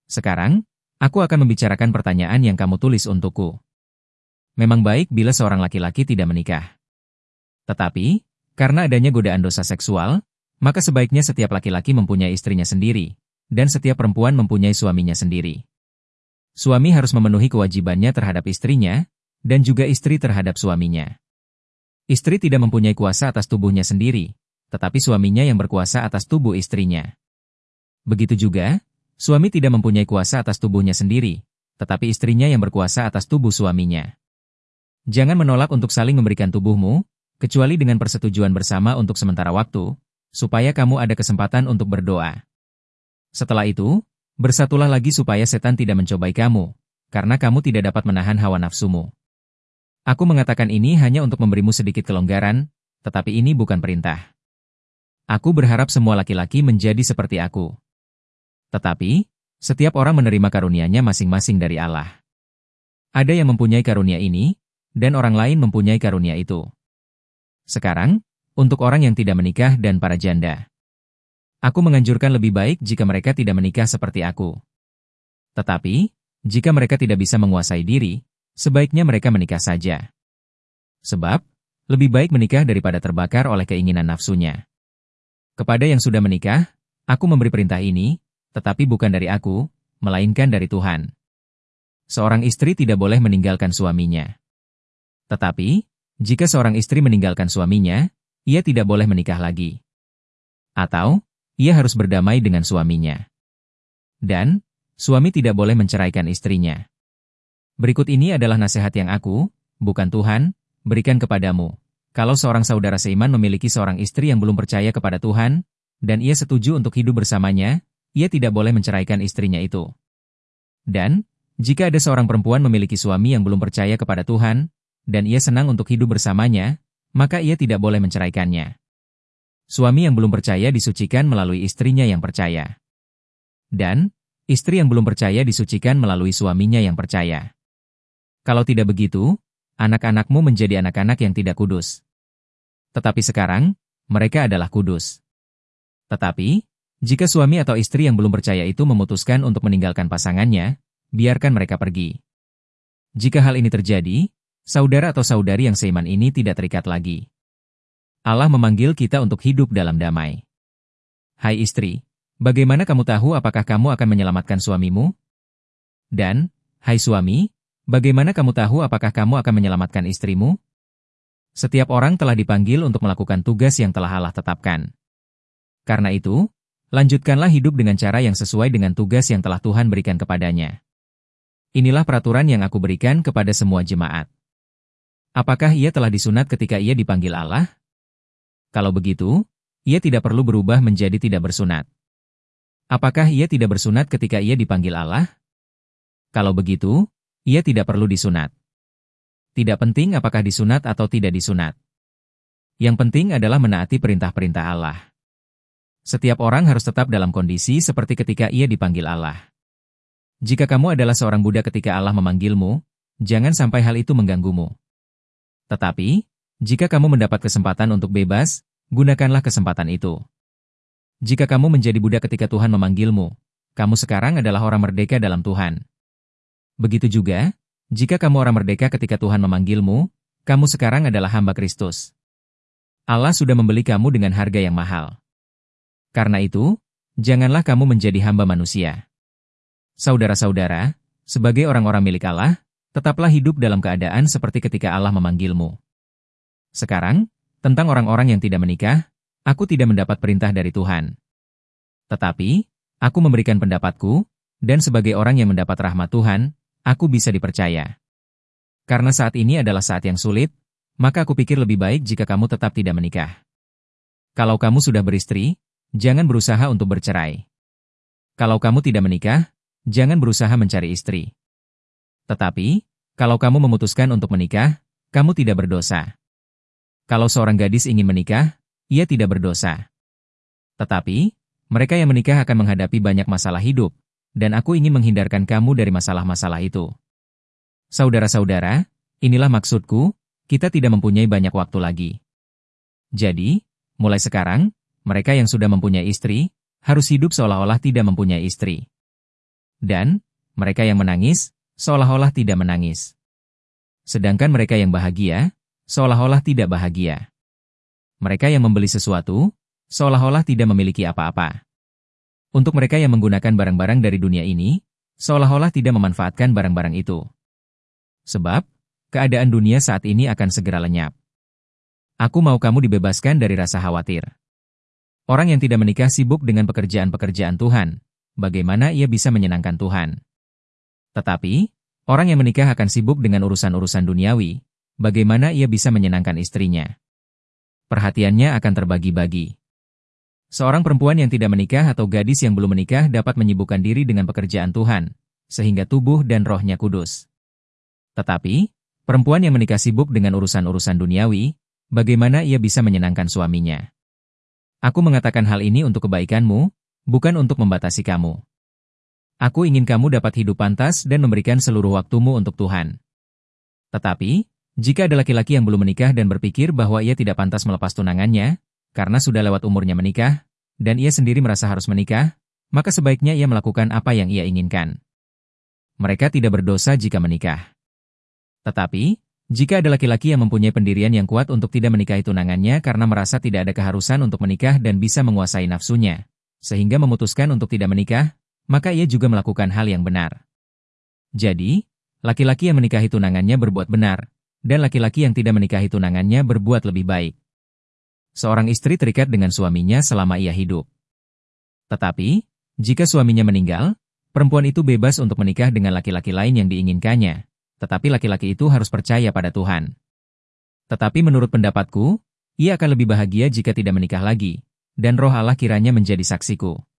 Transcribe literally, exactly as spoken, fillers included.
Sekarang, aku akan membicarakan pertanyaan yang kamu tulis untukku. Memang baik bila seorang laki-laki tidak menikah. Tetapi, karena adanya godaan dosa seksual, maka sebaiknya setiap laki-laki mempunyai istrinya sendiri, dan setiap perempuan mempunyai suaminya sendiri. Suami harus memenuhi kewajibannya terhadap istrinya, dan juga istri terhadap suaminya. Istri tidak mempunyai kuasa atas tubuhnya sendiri, tetapi suaminya yang berkuasa atas tubuh istrinya. Begitu juga, suami tidak mempunyai kuasa atas tubuhnya sendiri, tetapi istrinya yang berkuasa atas tubuh suaminya. Jangan menolak untuk saling memberikan tubuhmu, kecuali dengan persetujuan bersama untuk sementara waktu, supaya kamu ada kesempatan untuk berdoa. Setelah itu, bersatulah lagi supaya setan tidak mencobai kamu, karena kamu tidak dapat menahan hawa nafsumu. Aku mengatakan ini hanya untuk memberimu sedikit kelonggaran, tetapi ini bukan perintah. Aku berharap semua laki-laki menjadi seperti aku. Tetapi, setiap orang menerima karunia-Nya masing-masing dari Allah. Ada yang mempunyai karunia ini, dan orang lain mempunyai karunia itu. Sekarang, untuk orang yang tidak menikah dan para janda. Aku menganjurkan lebih baik jika mereka tidak menikah seperti aku. Tetapi, jika mereka tidak bisa menguasai diri, sebaiknya mereka menikah saja. Sebab, lebih baik menikah daripada terbakar oleh keinginan nafsunya. Kepada yang sudah menikah, aku memberi perintah ini, tetapi bukan dari aku, melainkan dari Tuhan. Seorang istri tidak boleh meninggalkan suaminya. Tetapi, jika seorang istri meninggalkan suaminya, ia tidak boleh menikah lagi. Atau, ia harus berdamai dengan suaminya. Dan, suami tidak boleh menceraikan istrinya. Berikut ini adalah nasihat yang aku, bukan Tuhan, berikan kepadamu. Kalau seorang saudara seiman memiliki seorang istri yang belum percaya kepada Tuhan, dan ia setuju untuk hidup bersamanya, ia tidak boleh menceraikan istrinya itu. Dan, jika ada seorang perempuan memiliki suami yang belum percaya kepada Tuhan, dan ia senang untuk hidup bersamanya, maka ia tidak boleh menceraikannya. Suami yang belum percaya disucikan melalui istrinya yang percaya. Dan, istri yang belum percaya disucikan melalui suaminya yang percaya. Kalau tidak begitu, anak-anakmu menjadi anak-anak yang tidak kudus. Tetapi sekarang, mereka adalah kudus. Tetapi, jika suami atau istri yang belum percaya itu memutuskan untuk meninggalkan pasangannya, biarkan mereka pergi. Jika hal ini terjadi, saudara atau saudari yang seiman ini tidak terikat lagi. Allah memanggil kita untuk hidup dalam damai. Hai istri, bagaimana kamu tahu apakah kamu akan menyelamatkan suamimu? Dan, hai suami, bagaimana kamu tahu apakah kamu akan menyelamatkan istrimu? Setiap orang telah dipanggil untuk melakukan tugas yang telah Allah tetapkan. Karena itu, lanjutkanlah hidup dengan cara yang sesuai dengan tugas yang telah Tuhan berikan kepadanya. Inilah peraturan yang aku berikan kepada semua jemaat. Apakah ia telah disunat ketika ia dipanggil Allah? Kalau begitu, ia tidak perlu berubah menjadi tidak bersunat. Apakah ia tidak bersunat ketika ia dipanggil Allah? Kalau begitu, ia tidak perlu disunat. Tidak penting apakah disunat atau tidak disunat. Yang penting adalah menaati perintah-perintah Allah. Setiap orang harus tetap dalam kondisi seperti ketika ia dipanggil Allah. Jika kamu adalah seorang budak ketika Allah memanggilmu, jangan sampai hal itu mengganggumu. Tetapi, jika kamu mendapat kesempatan untuk bebas, gunakanlah kesempatan itu. Jika kamu menjadi budak ketika Tuhan memanggilmu, kamu sekarang adalah orang merdeka dalam Tuhan. Begitu juga, jika kamu orang merdeka ketika Tuhan memanggilmu, kamu sekarang adalah hamba Kristus. Allah sudah membeli kamu dengan harga yang mahal. Karena itu, janganlah kamu menjadi hamba manusia. Saudara-saudara, sebagai orang-orang milik Allah, tetaplah hidup dalam keadaan seperti ketika Allah memanggilmu. Sekarang, tentang orang-orang yang tidak menikah, aku tidak mendapat perintah dari Tuhan. Tetapi, aku memberikan pendapatku, dan sebagai orang yang mendapat rahmat Tuhan, aku bisa dipercaya. Karena saat ini adalah saat yang sulit, maka aku pikir lebih baik jika kamu tetap tidak menikah. Kalau kamu sudah beristri, jangan berusaha untuk bercerai. Kalau kamu tidak menikah, jangan berusaha mencari istri. Tetapi, kalau kamu memutuskan untuk menikah, kamu tidak berdosa. Kalau seorang gadis ingin menikah, ia tidak berdosa. Tetapi, mereka yang menikah akan menghadapi banyak masalah hidup, dan aku ingin menghindarkan kamu dari masalah-masalah itu. Saudara-saudara, inilah maksudku, kita tidak mempunyai banyak waktu lagi. Jadi, mulai sekarang, mereka yang sudah mempunyai istri, harus hidup seolah-olah tidak mempunyai istri. Dan, mereka yang menangis, seolah-olah tidak menangis. Sedangkan mereka yang bahagia, seolah-olah tidak bahagia. Mereka yang membeli sesuatu, seolah-olah tidak memiliki apa-apa. Untuk mereka yang menggunakan barang-barang dari dunia ini, seolah-olah tidak memanfaatkan barang-barang itu. Sebab, keadaan dunia saat ini akan segera lenyap. Aku mau kamu dibebaskan dari rasa khawatir. Orang yang tidak menikah sibuk dengan pekerjaan-pekerjaan Tuhan. Bagaimana ia bisa menyenangkan Tuhan? Tetapi, orang yang menikah akan sibuk dengan urusan-urusan duniawi. Bagaimana ia bisa menyenangkan istrinya? Perhatiannya akan terbagi-bagi. Seorang perempuan yang tidak menikah atau gadis yang belum menikah dapat menyibukkan diri dengan pekerjaan Tuhan, sehingga tubuh dan rohnya kudus. Tetapi, perempuan yang menikah sibuk dengan urusan-urusan duniawi, bagaimana ia bisa menyenangkan suaminya? Aku mengatakan hal ini untuk kebaikanmu, bukan untuk membatasi kamu. Aku ingin kamu dapat hidup pantas dan memberikan seluruh waktumu untuk Tuhan. Tetapi, jika ada laki-laki yang belum menikah dan berpikir bahwa ia tidak pantas melepas tunangannya, karena sudah lewat umurnya menikah, dan ia sendiri merasa harus menikah, maka sebaiknya ia melakukan apa yang ia inginkan. Mereka tidak berdosa jika menikah. Tetapi, jika ada laki-laki yang mempunyai pendirian yang kuat untuk tidak menikahi tunangannya karena merasa tidak ada keharusan untuk menikah dan bisa menguasai nafsunya, sehingga memutuskan untuk tidak menikah, maka ia juga melakukan hal yang benar. Jadi, laki-laki yang menikahi tunangannya berbuat benar, dan laki-laki yang tidak menikahi tunangannya berbuat lebih baik. Seorang istri terikat dengan suaminya selama ia hidup. Tetapi, jika suaminya meninggal, perempuan itu bebas untuk menikah dengan laki-laki lain yang diinginkannya, tetapi laki-laki itu harus percaya pada Tuhan. Tetapi menurut pendapatku, ia akan lebih bahagia jika tidak menikah lagi, dan Roh Allah kiranya menjadi saksiku.